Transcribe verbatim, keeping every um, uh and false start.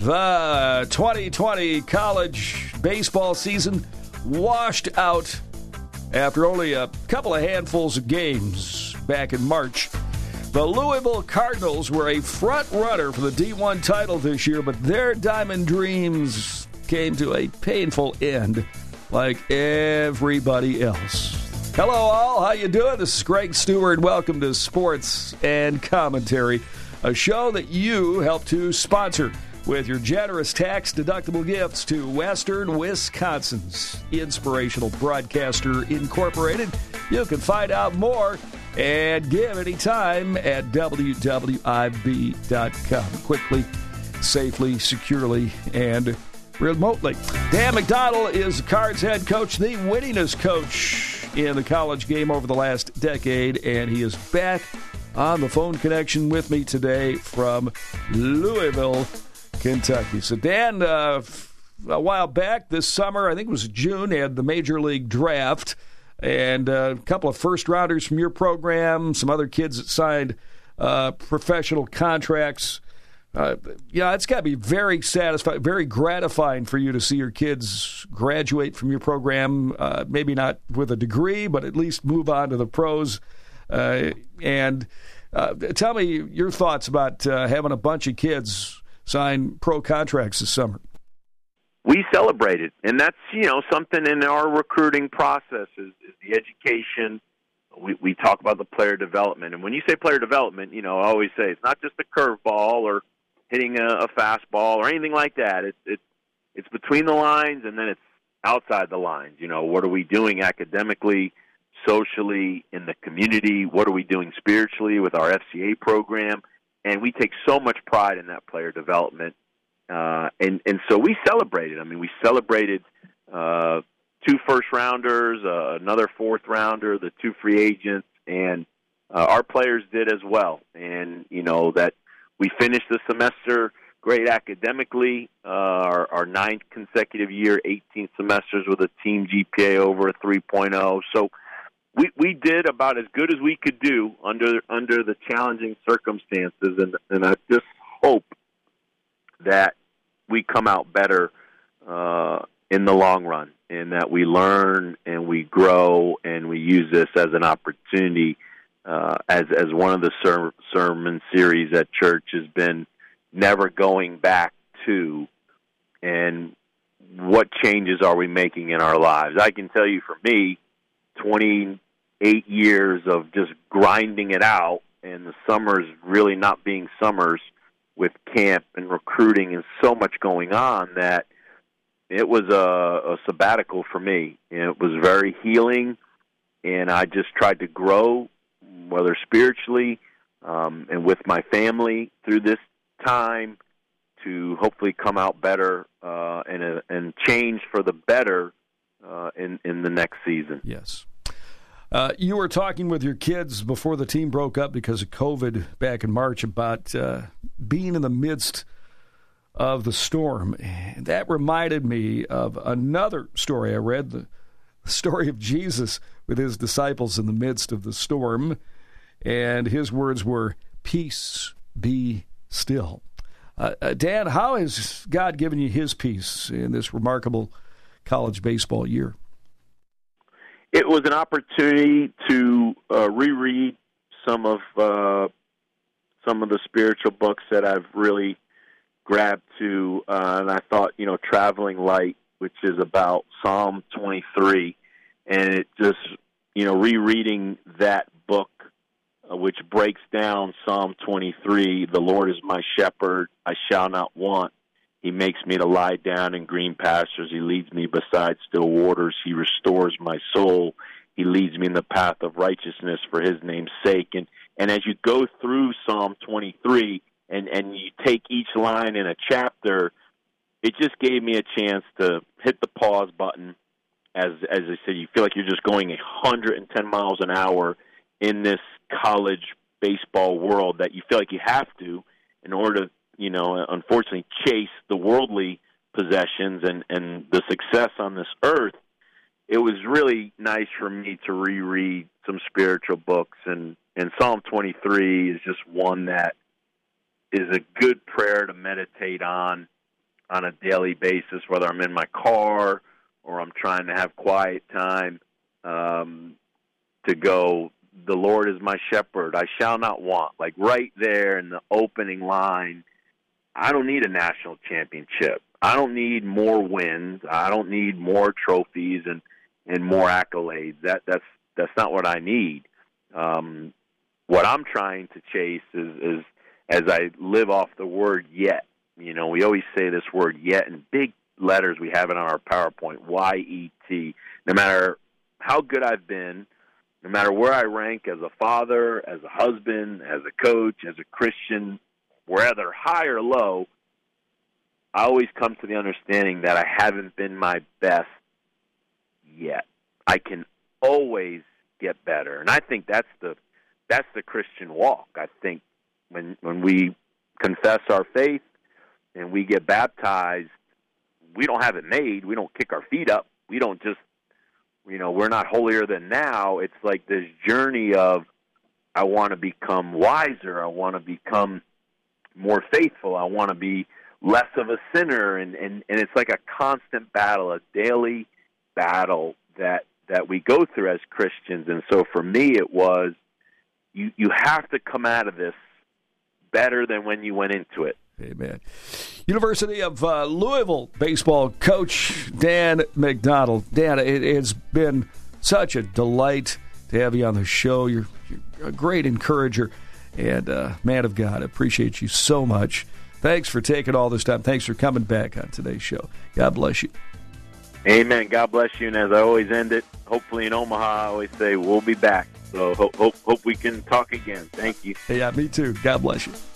The twenty twenty college baseball season washed out after only a couple of handfuls of games back in March. The Louisville Cardinals were a front runner for the D one title this year, but their diamond dreams came to a painful end like everybody else. Hello all, how you doing? This is Greg Stewart. Welcome to Sports and Commentary, a show that you help to sponsor with your generous tax-deductible gifts to Western Wisconsin's Inspirational Broadcaster Incorporated. You can find out more and give anytime at w w i b dot com. Quickly, safely, securely, and remotely. Dan McDonnell is the Cards head coach, the winningest coach in the college game over the last decade, and he is back on the phone connection with me today from Louisville, Kentucky. So, Dan, uh, a while back this summer, I think it was June, they had the Major League Draft, and uh, a couple of first-rounders from your program, some other kids that signed uh, professional contracts. Uh, yeah, it's got to be very satisfying, very gratifying for you to see your kids graduate from your program, uh, maybe not with a degree, but at least move on to the pros. Uh, and uh, tell me your thoughts about uh, having a bunch of kids sign pro contracts this summer. We celebrated, and that's, you know, something in our recruiting process is, is the education. We, we talk about the player development. And when you say player development, you know, I always say it's not just a curveball or hitting a, a fastball or anything like that. It's, it's, it's between the lines, and then it's outside the lines. You know, what are we doing academically, socially, in the community? What are we doing spiritually with our F C A program? And we take so much pride in that player development. Uh, and, and so we celebrated. I mean, we celebrated uh, two first-rounders, uh, another fourth-rounder, the two free agents, and uh, our players did as well. And, you know, that we finished the semester great academically, uh, our, our ninth consecutive year, eighteen semesters with a team G P A over a three point oh. So we, we did about as good as we could do under under the challenging circumstances, and, and I just hope that we come out better uh, in the long run, and that we learn and we grow and we use this as an opportunity, uh, as as one of the ser- sermon series at church has been, never going back to, and what changes are we making in our lives. I can tell you, for me, twenty-eight years of just grinding it out, and the summers really not being summers with camp and recruiting and so much going on, that it was a, a sabbatical for me. And it was very healing, and I just tried to grow, whether spiritually um, and with my family through this time, to hopefully come out better uh, and uh, and change for the better uh, in in the next season. Yes. Uh, you were talking with your kids before the team broke up because of COVID back in March about uh, being in the midst of the storm. And that reminded me of another story I read, the story of Jesus with his disciples in the midst of the storm. And his words were, "Peace, be still." Uh, uh, Dan, how has God given you his peace in this remarkable college baseball year? It was an opportunity to uh, reread some of uh, some of the spiritual books that I've really grabbed to, uh, and I thought, you know, Traveling Light, which is about Psalm twenty-three, and it just, you know, rereading that book, uh, which breaks down Psalm twenty-three, "The Lord is my shepherd, I shall not want. He makes me to lie down in green pastures. He leads me beside still waters. He restores my soul. He leads me in the path of righteousness for his name's sake." And and as you go through Psalm twenty-three and, and you take each line in a chapter, it just gave me a chance to hit the pause button. As as I said, you feel like you're just going one hundred ten miles an hour in this college baseball world, that you feel like you have to in order to, you know, unfortunately chase the worldly possessions and, and the success on this earth. It was really nice for me to reread some spiritual books, and, and Psalm twenty-three is just one that is a good prayer to meditate on on a daily basis, whether I'm in my car or I'm trying to have quiet time, um, to go, the Lord is my shepherd, I shall not want. Like right there in the opening line, I don't need a national championship. I don't need more wins. I don't need more trophies and, and more accolades. That that's that's not what I need. Um, what I'm trying to chase is, is as I live off the word yet. You know, we always say this word yet in big letters. We have it on our PowerPoint, Y E T. No matter how good I've been, no matter where I rank as a father, as a husband, as a coach, as a Christian, whether high or low, I always come to the understanding that I haven't been my best yet. I can always get better. And I think that's the that's the Christian walk. I think when when we confess our faith and we get baptized, we don't have it made. We don't kick our feet up. We don't just, you know, we're not holier than now. It's like this journey of, I want to become wiser. I want to become more faithful. I want to be less of a sinner. And, and, and it's like a constant battle, a daily battle that, that we go through as Christians. And so for me, it was, you, you have to come out of this better than when you went into it. Amen. University of uh, Louisville baseball coach Dan McDonald. Dan, it, it's been such a delight to have you on the show. You're, you're a great encourager and uh, man of God. I appreciate you so much. Thanks for taking all this time. Thanks for coming back on today's show. God bless you. Amen. God bless you. And as I always end it, hopefully in Omaha, I always say we'll be back. So hope, hope, hope we can talk again. Thank you. Yeah, me too. God bless you.